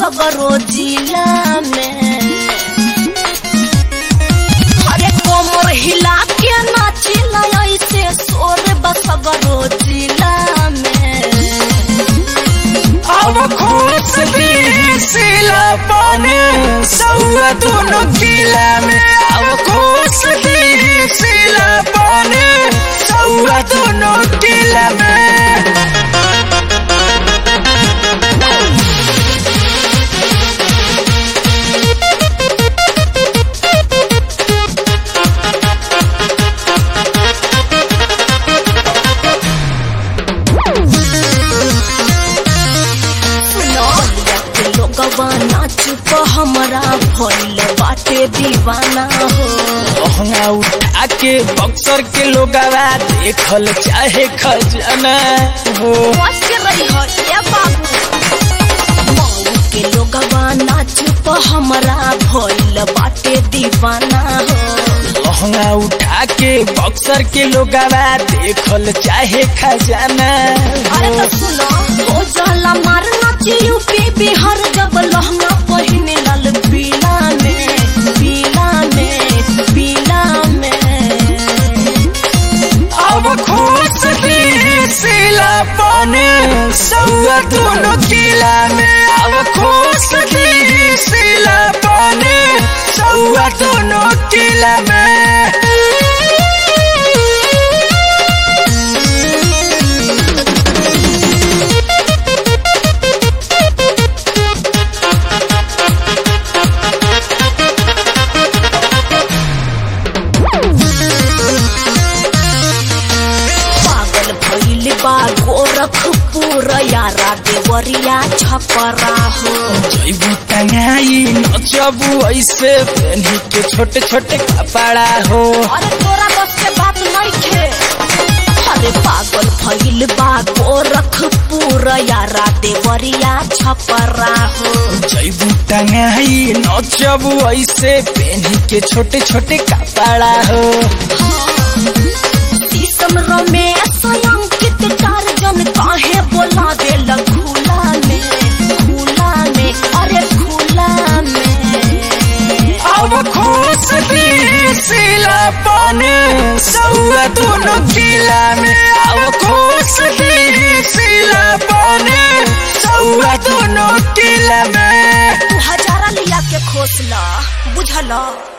बसगरो जिला में। अरे कोमर हिला के नाचिला ऐसे शोर बसगरो जिला में। अब खुश भी सिला पाने सौआ दोनों किला में। अब खुश भी सिला पाने सौआ दोनों किला में। नाच तो हमारा भइल बाटे दीवाना हो। लहंगा उठा के बक्सर के लोगवा देखल चाहे खजाना हो। के रही हो ये बाबू मऊ के लोगवा नाच तो हमारा भइल बाटे दीवाना हो। लहंगा उठा के बक्सर के लोगवा देखल चाहे खजाना। अरे तो सुनो हो जाला मार नाच यूपी बिहार जब लहंगा पहिने लाल पीला में पीला में पीला में। अब खुश भी सिला पाने सौआ दोनों किला में। अब खुश भी सिला पाने सौआ दोनों किला में। गोरखपुर यारा देवरिया छपरा हो। जैबू टंगाई नचबू ऐसे पहनी के छोटे छोटे कपड़ा हो। अरे तोरा बस के बात नहीं थे। अरे पागल भइल बा गोरखपुर यारा देवरिया छपरा हो। जैबू टंगाई नचबू ऐसे पहनी के छोटे छोटे कपड़ा हो। शीशम रमेश अंकित टार्जन काहे बोला देल खुला में अरे खुला में। अब खुश भी सिला पाने सौआ दोनों किला में। अब खुश भी सिला पाने सौआ दोनों किला में। तू हजारा लिया के खोसला बुझला।